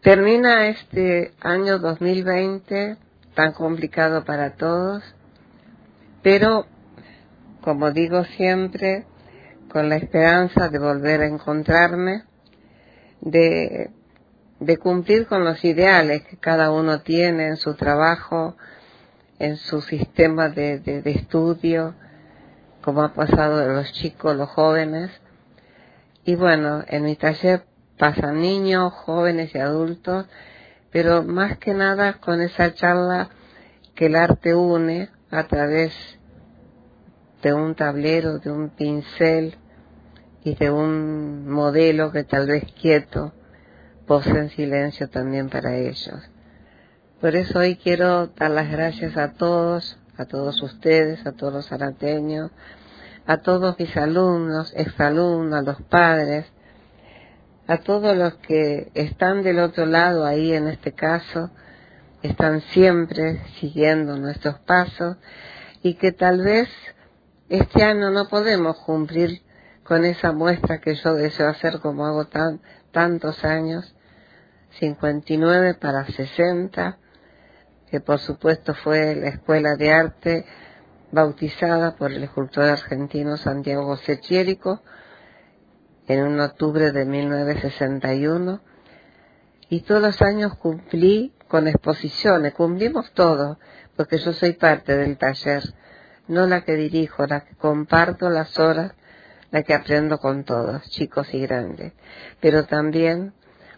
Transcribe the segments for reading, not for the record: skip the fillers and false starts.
Termina este año 2020 tan complicado para todos, pero como digo siempre, con la esperanza de volver a encontrarme, de cumplir con los ideales que cada uno tiene en su trabajo, en su sistema de estudio, como ha pasado de los chicos, los jóvenes. Y bueno, en mi taller pasan niños, jóvenes y adultos, pero más que nada con esa charla que el arte une a través de un tablero, de un pincel y de un modelo que tal vez quieto pose en silencio también para ellos. Por eso hoy quiero dar las gracias a todos ustedes, a todos los zarateños, a todos mis alumnos, exalumnos, a los padres, a todos los que están del otro lado ahí en este caso, están siempre siguiendo nuestros pasos y que tal vez este año no podemos cumplir con esa muestra que yo deseo hacer como hago tantos años, 59 para 60, que por supuesto fue la Escuela de Arte bautizada por el escultor argentino Santiago José Chirico en un octubre de 1961, y todos los años cumplí con exposiciones, cumplimos todo, porque yo soy parte del taller, no la que dirijo, la que comparto las horas, la que aprendo con todos, chicos y grandes, pero también,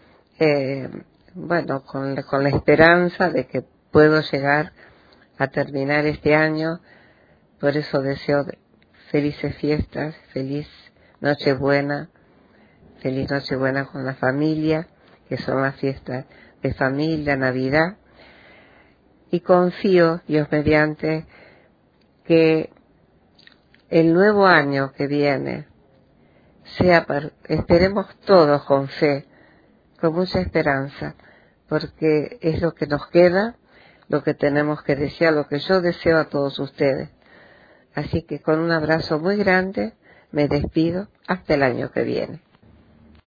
con la esperanza de que puedo llegar a terminar este año. Por eso deseo felices fiestas, feliz Nochebuena con la familia, que son las fiestas de familia, Navidad, y confío, Dios mediante, que el nuevo año que viene esperemos todos con fe, con mucha esperanza, porque es lo que nos queda, lo que tenemos que desear, lo que yo deseo a todos ustedes. Así que con un abrazo muy grande me despido hasta el año que viene.